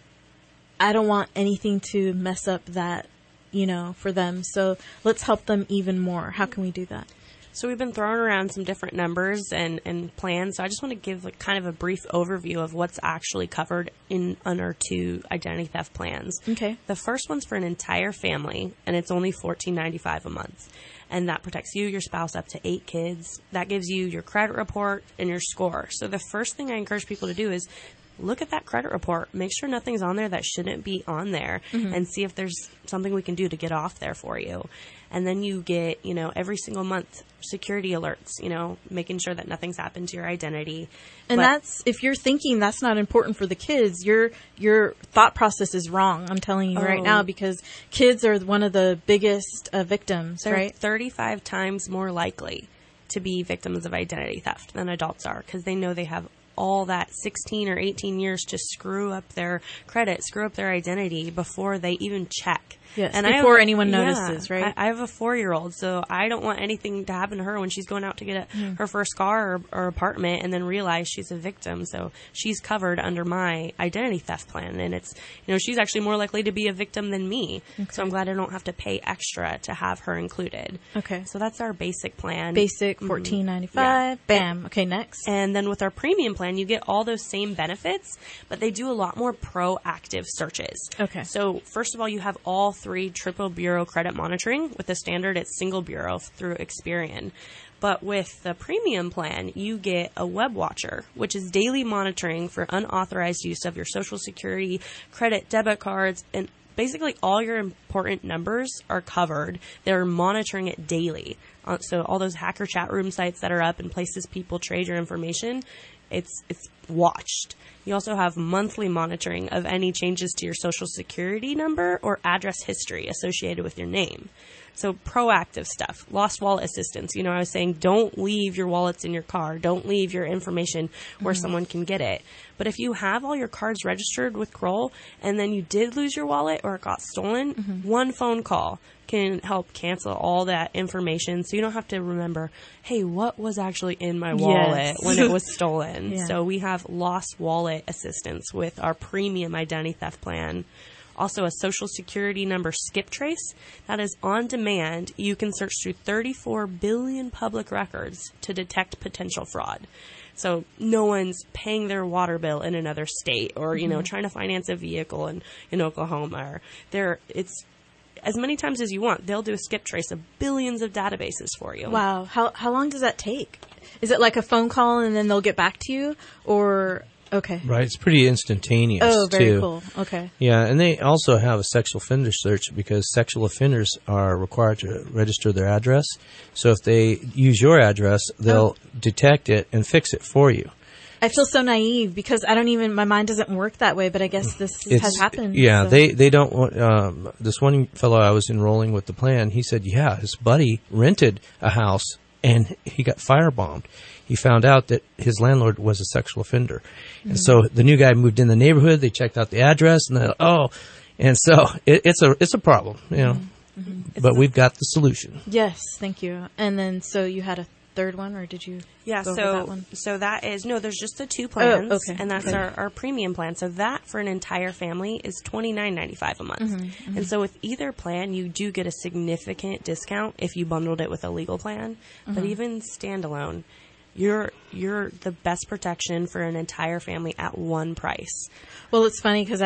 I don't want anything to mess up that, you know, for them. So let's help them even more. How can we do that? So we've been throwing around some different numbers and plans. So I just want to give kind of a brief overview of what's actually covered in under 2 identity theft plans. Okay. The first one's for an entire family, and it's only $14.95 a month. And that protects you, your spouse, up to 8 kids. That gives you your credit report and your score. So the first thing I encourage people to do is look at that credit report. Make sure nothing's on there that shouldn't be on there, and see if there's something we can do to get off there for you. And then you get, you know, every single month security alerts, you know, making sure that nothing's happened to your identity. And that's, if you're thinking that's not important for the kids, your thought process is wrong. I'm telling you right now, because kids are one of the biggest victims, They're right? 35 times more likely to be victims of identity theft than adults are, because they know they have all that 16 or 18 years to screw up their credit, screw up their identity before they even check. Yes, and before anyone notices, right? I have a 4-year-old, so I don't want anything to happen to her when she's going out to get her first car or apartment and then realize she's a victim. So she's covered under my identity theft plan, and it's, you know, she's actually more likely to be a victim than me. Okay. So I'm glad I don't have to pay extra to have her included. Okay. So that's our basic plan. Basic, $14.95. Yeah. Bam. Okay, next. And then with our premium plan, you get all those same benefits, but they do a lot more proactive searches. Okay. So first of all, you have all 3 triple bureau credit monitoring. With the standard, it's single bureau through Experian. But with the premium plan, you get a web watcher, which is daily monitoring for unauthorized use of your Social Security, credit, debit cards, and basically all your important numbers are covered. They're monitoring it daily. So all those hacker chat room sites that are up and places people trade your information, it's watched. You also have monthly monitoring of any changes to your Social Security number or address history associated with your name. So proactive stuff, lost wallet assistance. You know, I was saying don't leave your wallets in your car. Don't leave your information where someone can get it. But if you have all your cards registered with Kroll and then you did lose your wallet or it got stolen, one phone call can help cancel all that information, so you don't have to remember, hey, what was actually in my wallet when it was stolen. Yeah. So we have lost wallet assistance with our premium identity theft plan. Also, a Social Security number skip trace that is on demand. You can search through 34 billion public records to detect potential fraud. So no one's paying their water bill in another state or, you know, trying to finance a vehicle in Oklahoma. Or it's as many times as you want. They'll do a skip trace of billions of databases for you. Wow. How long does that take? Is it like a phone call and then they'll get back to you? Or, okay. Right. It's pretty instantaneous, Oh, very too. cool. Okay. Yeah, and they also have a sexual offender search because sexual offenders are required to register their address. So if they use your address, they'll detect it and fix it for you. I feel so naive because my mind doesn't work that way, but I guess this has happened. Yeah, so. they don't want, this one fellow I was enrolling with the plan, he said, yeah, his buddy rented a house and he got firebombed. He found out that his landlord was a sexual offender. And so the new guy moved in the neighborhood, they checked out the address, and then, and so it's a problem, you know. But we've got the solution. Yes, thank you. And then, so you had a third one, or did you go over that one? So that is, no, there's just the 2 plans, okay. and that's our premium plan. So that, for an entire family, is $29.95 a month. And so with either plan, you do get a significant discount if you bundled it with a legal plan. But even standalone, you're the best protection for an entire family at one price. Well, it's funny because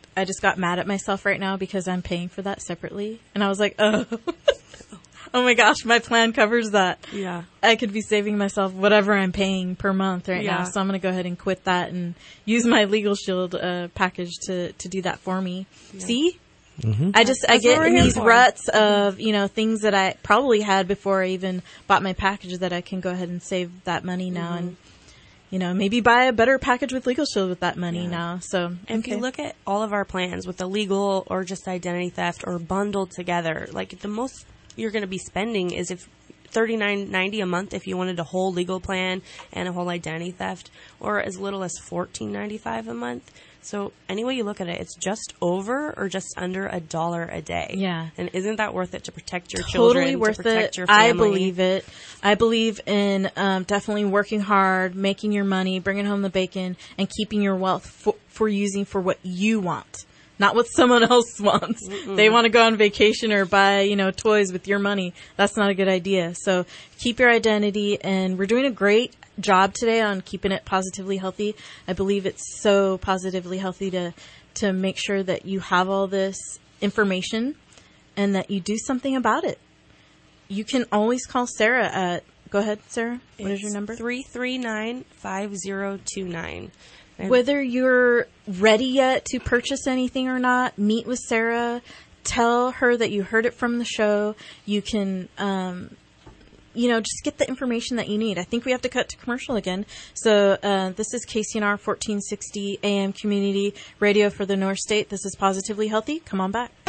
I just got mad at myself right now because I'm paying for that separately. And I was like, oh, oh my gosh, my plan covers that. Yeah. I could be saving myself whatever I'm paying per month right now. So I'm going to go ahead and quit that and use my Legal Shield package to do that for me. Yeah. See? Mm-hmm. I get in these ruts of, things that I probably had before I even bought my package that I can go ahead and save that money now and, maybe buy a better package with Legal Shield with that money now. So if you look at all of our plans with the legal or just identity theft or bundled together, like the most you're going to be spending is if $39.90 a month if you wanted a whole legal plan and a whole identity theft, or as little as $14.95 a month. So any way you look at it, it's just over or just under $1 a day. Yeah. And isn't that worth it to protect your totally children, worth to protect it. your family? I believe it. I believe in definitely working hard, making your money, bringing home the bacon, and keeping your wealth for using for what you want. Not what someone else wants. Mm-mm. They want to go on vacation or buy, toys with your money. That's not a good idea. So keep your identity, and we're doing a great job today on keeping it positively healthy. I believe it's so positively healthy to make sure that you have all this information and that you do something about it. You can always call Sarah at, go ahead, Sarah. What is your number? 339-5029. Whether you're ready yet to purchase anything or not, meet with Sarah. Tell her that you heard it from the show. You can, just get the information that you need. I think we have to cut to commercial again. So this is KCNR 1460 AM Community Radio for the North State. This is Positively Healthy. Come on back.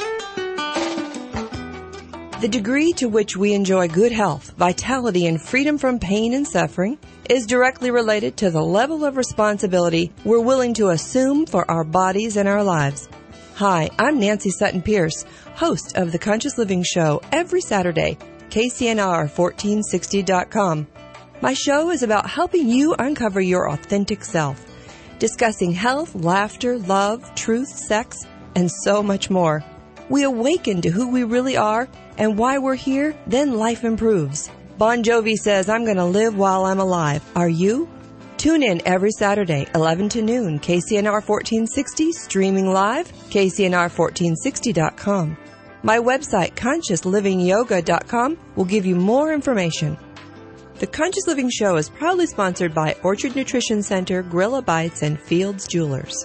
The degree to which we enjoy good health, vitality, and freedom from pain and suffering is directly related to the level of responsibility we're willing to assume for our bodies and our lives. Hi, I'm Nancy Sutton Pierce, host of The Conscious Living Show every Saturday, KCNR1460.com. My show is about helping you uncover your authentic self, discussing health, laughter, love, truth, sex, and so much more. We awaken to who we really are and why we're here, then life improves. Bon Jovi says, I'm going to live while I'm alive. Are you? Tune in every Saturday, 11 to noon, KCNR 1460, streaming live, KCNR1460.com. My website, ConsciousLivingYoga.com, will give you more information. The Conscious Living Show is proudly sponsored by Orchard Nutrition Center, Gorilla Bites, and Fields Jewelers.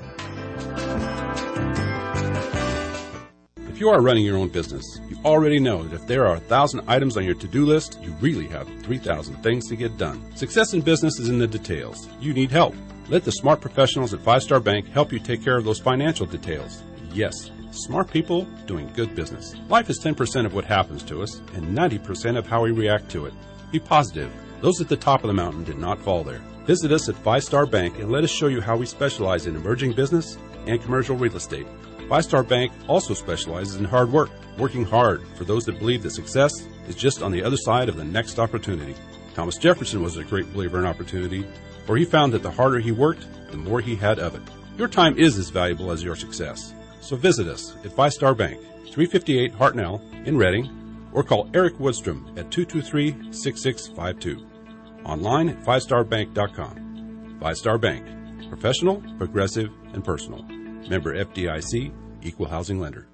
If you are running your own business, you already know that if there are 1,000 items on your to-do list, you really have 3,000 things to get done. Success in business is in the details. You need help. Let the smart professionals at Five Star Bank help you take care of those financial details. Yes, smart people doing good business. Life is 10% of what happens to us and 90% of how we react to it. Be positive. Those at the top of the mountain did not fall there. Visit us at Five Star Bank and let us show you how we specialize in emerging business and commercial real estate. Five Star Bank also specializes in hard work, working hard for those that believe that success is just on the other side of the next opportunity. Thomas Jefferson was a great believer in opportunity, for he found that the harder he worked, the more he had of it. Your time is as valuable as your success. So visit us at Five Star Bank, 358 Hartnell in Reading, or call Eric Woodstrom at 223-6652. Online at fivestarbank.com. Five Star Bank, professional, progressive, and personal. Member FDIC, Equal Housing Lender.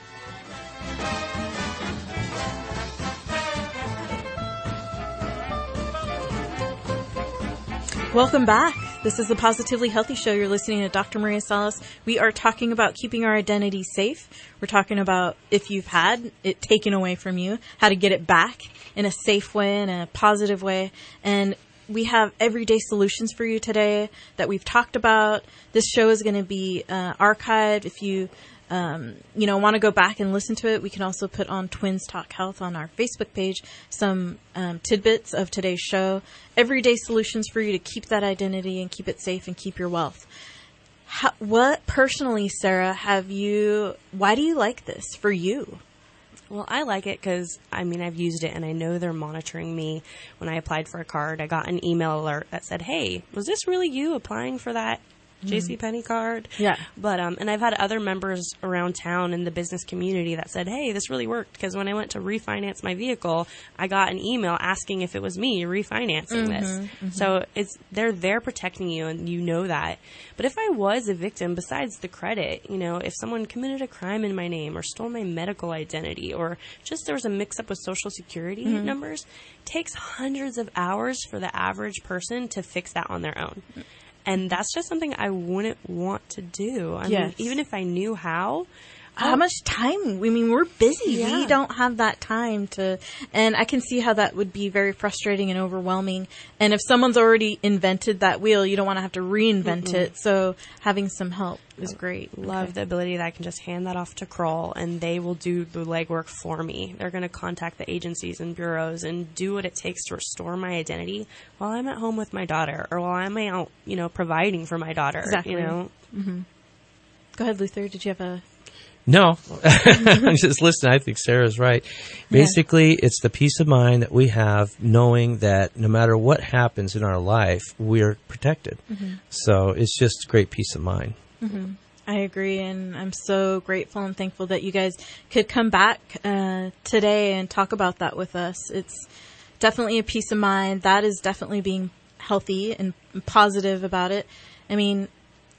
Welcome back. This is the Positively Healthy Show. You're listening to Dr. Maria Salas. We are talking about keeping our identity safe. We're talking about if you've had it taken away from you, how to get it back in a safe way, in a positive way. And we have everyday solutions for you today that we've talked about. This show is going to be archived. If you want to go back and listen to it, we can also put on Twins Talk Health on our Facebook page some tidbits of today's show. Everyday solutions for you to keep that identity and keep it safe and keep your wealth. What personally, Sarah, why do you like this for you? Well, I like it because, I've used it and I know they're monitoring me. When I applied for a card, I got an email alert that said, hey, was this really you applying for that JCPenney card. Yeah. But, and I've had other members around town in the business community that said, hey, this really worked. Because when I went to refinance my vehicle, I got an email asking if it was me refinancing this. So they're there protecting you, and you know that. But if I was a victim, besides the credit, if someone committed a crime in my name or stole my medical identity or just there was a mix-up with Social Security numbers, it takes hundreds of hours for the average person to fix that on their own. And that's just something I wouldn't want to do. I mean, even if I knew how much time? We're busy. Yeah. We don't have that time to, and I can see how that would be very frustrating and overwhelming. And if someone's already invented that wheel, you don't want to have to reinvent it. So having some help is great. Love the ability that I can just hand that off to Kroll and they will do the legwork for me. They're going to contact the agencies and bureaus and do what it takes to restore my identity while I'm at home with my daughter or while I'm out, providing for my daughter. Exactly. Go ahead, Luther. Did you have a... No, I'm just listening. I think Sarah's right. Basically, it's the peace of mind that we have knowing that no matter what happens in our life, we're protected. So it's just great peace of mind. I agree, and I'm so grateful and thankful that you guys could come back today and talk about that with us. It's definitely a peace of mind. That is definitely being healthy and positive about it. I mean,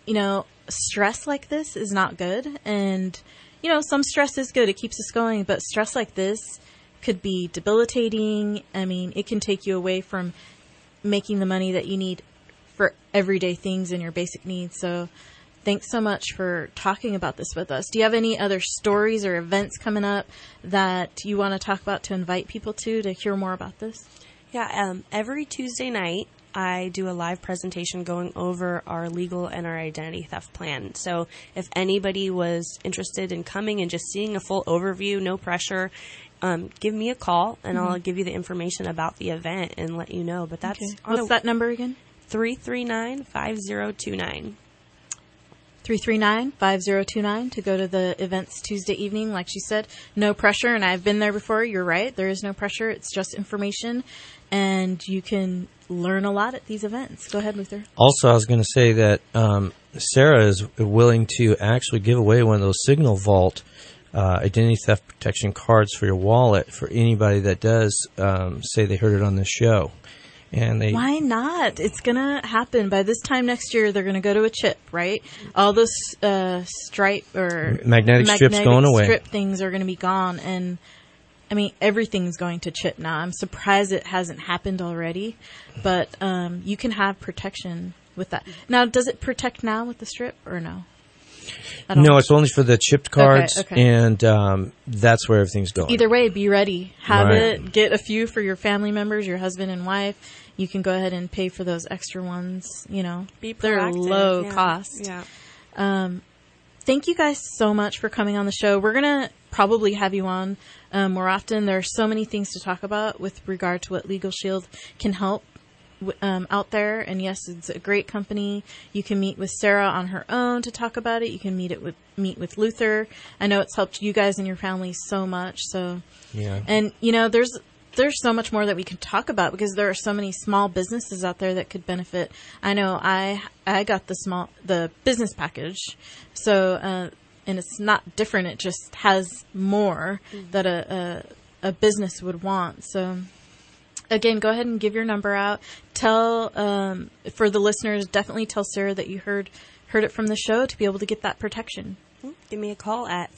stress like this is not good. And, some stress is good. It keeps us going. But stress like this could be debilitating. I mean, it can take you away from making the money that you need for everyday things and your basic needs. So thanks so much for talking about this with us. Do you have any other stories or events coming up that you want to talk about to invite people to hear more about this? Yeah, every Tuesday night, I do a live presentation going over our legal and our identity theft plan. So if anybody was interested in coming and just seeing a full overview, no pressure, give me a call and I'll give you the information about the event and let you know. But that's what's that number again? 339-5029. 339-5029 to go to the events Tuesday evening. Like she said, no pressure. And I've been there before. You're right. There is no pressure. It's just information. And you can learn a lot at these events. Go ahead, Luther. Also, I was going to say that Sarah is willing to actually give away one of those Signal Vault identity theft protection cards for your wallet for anybody that does say they heard it on this show. And why not? It's going to happen. By this time next year, they're going to go to a chip, right? All those stripe or magnetic strips going away. Strip things are going to be gone. And everything's going to chip now. I'm surprised it hasn't happened already, but you can have protection with that. Now, does it protect now with the strip or no? No, it's only for the chipped cards, okay. And that's where everything's going. Either way, be ready. Have it. Get a few for your family members, your husband and wife. You can go ahead and pay for those extra ones. Be proactive. They're low cost. Yeah. Thank you guys so much for coming on the show. We're going to probably have you on more often. There are so many things to talk about with regard to what Legal Shield can help out there. And yes, it's a great company. You can meet with Sarah on her own to talk about it. You can meet with Luther. I know it's helped you guys and your family so much. So, yeah. And there's so much more that we can talk about because there are so many small businesses out there that could benefit. I know I got the business package. So, and it's not different. It just has more that a business would want. So, again, go ahead and give your number out. Tell, for the listeners, definitely tell Sarah that you heard it from the show to be able to get that protection. Give me a call at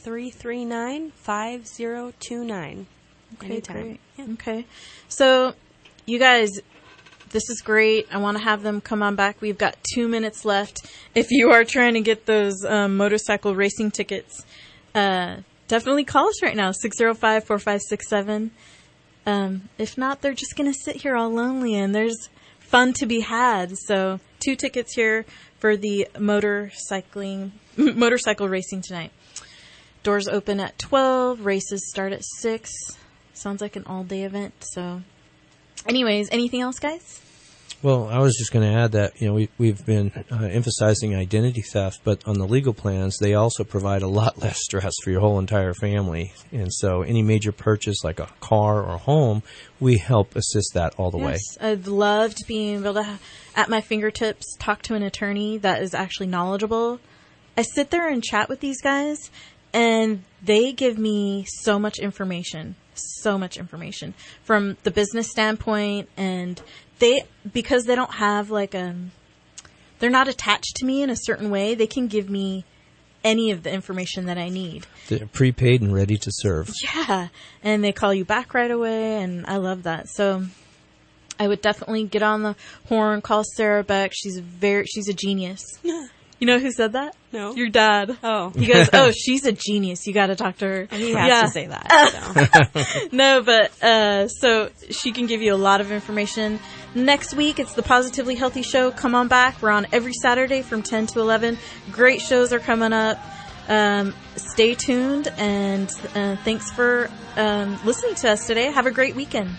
339-5029. Okay, Anytime. great. Yeah. Okay. So, you guys, this is great. I want to have them come on back. We've got 2 minutes left. If you are trying to get those motorcycle racing tickets, definitely call us right now, 605-4567. If not, they're just going to sit here all lonely, and there's fun to be had. So 2 tickets here for the motorcycle racing tonight. Doors open at 12. Races start at 6. Sounds like an all-day event. So anyways, anything else, guys? Well, I was just going to add that, we've been emphasizing identity theft, but on the legal plans, they also provide a lot less stress for your whole entire family. And so any major purchase like a car or a home, we help assist that all the way. I've loved being able to, at my fingertips, talk to an attorney that is actually knowledgeable. I sit there and chat with these guys, and they give me so much information from the business standpoint, and because they don't have they're not attached to me in a certain way, they can give me any of the information that I need. They're prepaid and ready to serve. Yeah, and they call you back right away, and I love that. So I would definitely get on the horn, call Sarah Beck. She's a genius. You know who said that? No. Your dad. Oh. He goes, "Oh, she's a genius. You got to talk to her." He has to say that. So. No, but so she can give you a lot of information. Next week, it's the Positively Healthy Show. Come on back. We're on every Saturday from 10 to 11. Great shows are coming up. Stay tuned, and thanks for listening to us today. Have a great weekend.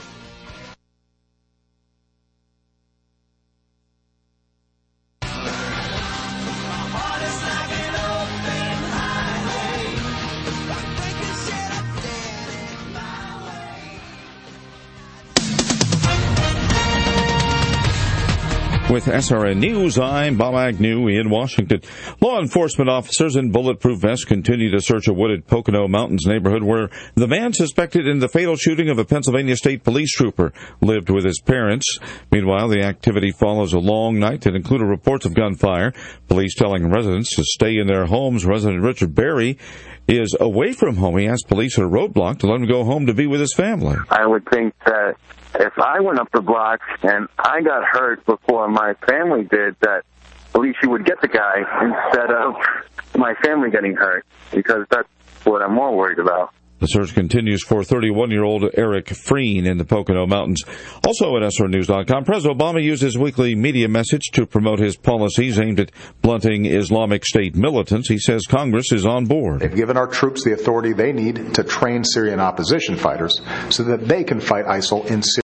With SRN News, I'm Bob Agnew in Washington. Law enforcement officers in bulletproof vests continue to search a wooded Pocono Mountains neighborhood where the man suspected in the fatal shooting of a Pennsylvania State Police trooper lived with his parents. Meanwhile, the activity follows a long night that included reports of gunfire. Police telling residents to stay in their homes. Resident Richard Berry is away from home. He asked police at a roadblock to let him go home to be with his family. I would think that if I went up the block and I got hurt before my family did, that at least you would get the guy instead of my family getting hurt, because that's what I'm more worried about. The search continues for 31-year-old Eric Freen in the Pocono Mountains. Also at SRNews.com, President Obama used his weekly media message to promote his policies aimed at blunting Islamic State militants. He says Congress is on board. They've given our troops the authority they need to train Syrian opposition fighters so that they can fight ISIL in Syria.